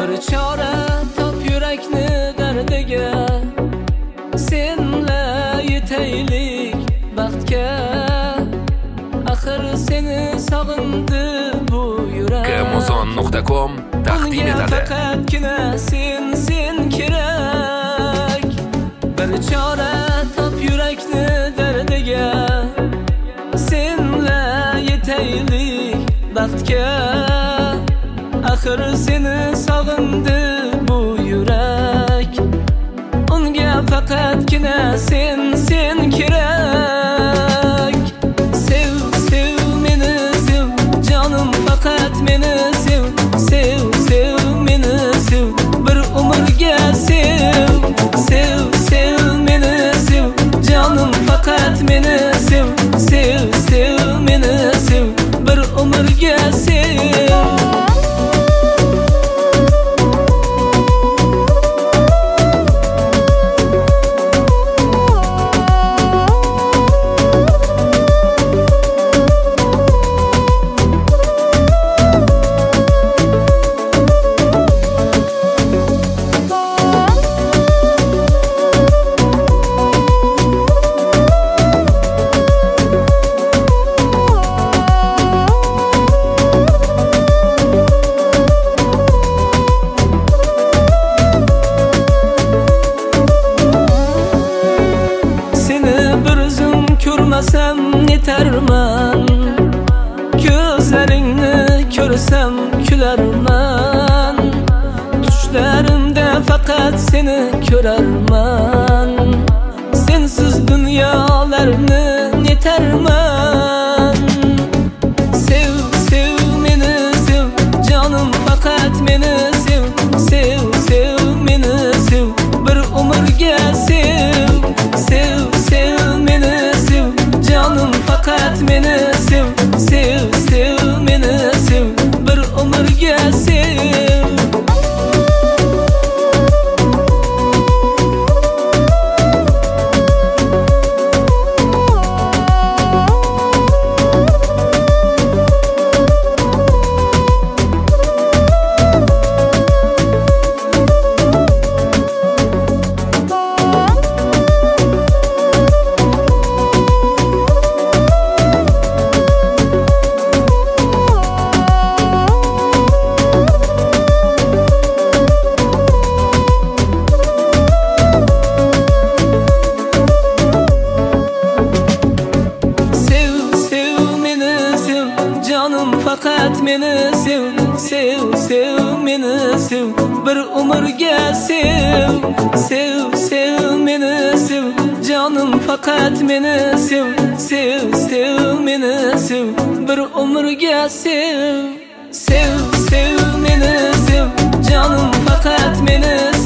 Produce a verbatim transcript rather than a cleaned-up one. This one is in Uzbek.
Bir chora top yurakni dardiga, senla yetaylik baxtga. Axir seni sog'indi bu yurak. Amazon nuqta com taqdim etadi. Faqatgina sen sen kerak. Bir chora top yurakni dardiga, senla yetaylik baxtga. Axir seni sog'indi bu yurak. Unga faqatgina sen sen kerak. Sev sev meni sev, jonim faqat meni sev. Sev sev meni sev, bir umrga sev. Sev sev meni sev, jonim faqat meni sev. Sev sev meni sev, bir umrga sev. Ko'rmasam yetarman, ko'zlaringni ko'rsam kularman. Tushlarimda faqat seni ko'rarman. Sensiz dunyolarni netarman. Sev sev meni sev, jonim faqat meni sev. Sev sev meni sev, bir umrga sev. Sev sev meni sev, jonim faqat meni sev. Sev sev meni sev, bir umrga sev. Faqat meni sev, sev sev meni sev, bir umrga sev. Sev sev meni sev, jonim faqat meni sev. Sev sev meni sev, bir umrga sev. Sev sev meni sev, jonim faqat meni sev.